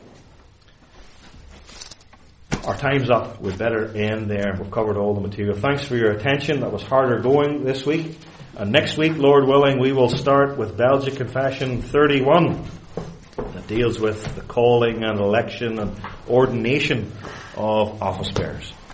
Our time's up. We'd better end there. We've covered all the material. Thanks for your attention. That was harder going this week. And next week, Lord willing, we will start with Belgic Confession 31. That deals with the calling and election and ordination of office bearers.